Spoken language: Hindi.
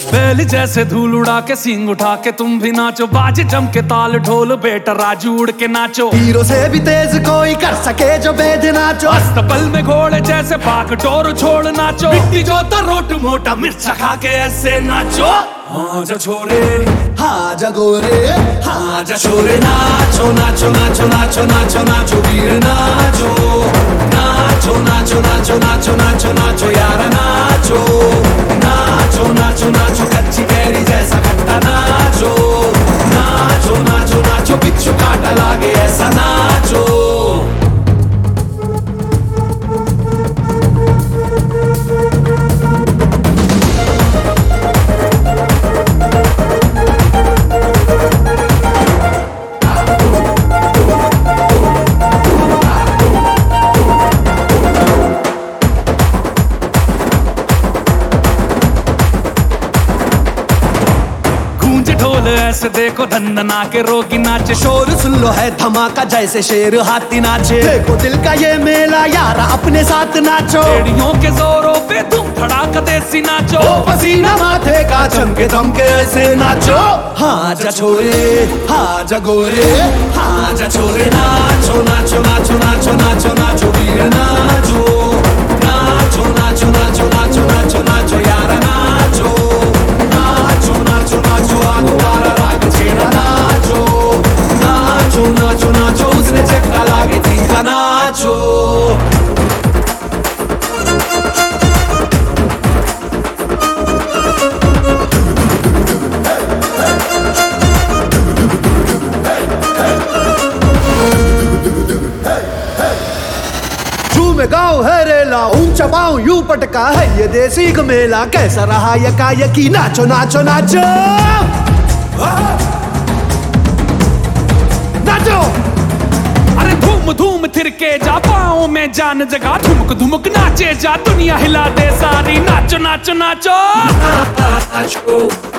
बैल जैसे धूल उड़ा के सींग उठा के तुम भी नाचो, बाजे जम के ताल ढोल बेटा राजू उड़ के नाचो। हीरो से भी तेज कोई कर सके जो बेद नाचो, अस्तबल में घोड़े जैसे भाग टोर छोड़ नाचो। मिट्टी जो रोट मोटा मिर्चा खा के ऐसे नाचो। हाँ जा छोरे हाँ जा गोरे, हाँ जा छोरे नाचो नाचो नाचो नाचो नाचो नाचो वीर नाचो नाचो नाचो नाचो नाचो नाचो नाचो यार नाचो नाचो नाचो नाचो कच्ची कैरी जैसा खट्टा नाचो नाचो नाचो नाचो बिच्छू काटा लागे ऐसा नाचो। ढोल ऐसे देखो धंधना के रोगी नाचे, शोर सुन लो है धमाका जैसे शेर हाथी नाचे। देखो दिल का ये मेला यारा अपने साथ नाचो, एड़ियों के जोरों पे तुम धड़ाका देसी नाचो। पसीना माथे का चमके थमके ऐसे नाचो। हाँ जा छोरे हाँ जा गोरे, हाँ जा छोरे नाचो नाचो नाचो नाचो नाचो नाचो वीर नाचो नाचो नाचो नाचो नाचो नाचो नाचो यार नाचो नाचो नाचो नाचो आगुवारा राग छेड़ा नाचो नाचो नाचो नाचो उसने चक्का लागे तीखा नाचो। में गाँव है रेला ऊंचा पाँव यूं पटका है ये देसी का मेला। कैसा रहा यकी नाचो नाचो नाचो नाचो। अरे धूम धूम थिरके जा पाँव में जान जगा, धुमक धुमक नाचे जा दुनिया हिला दे सारी। नाचो नाचो नाचो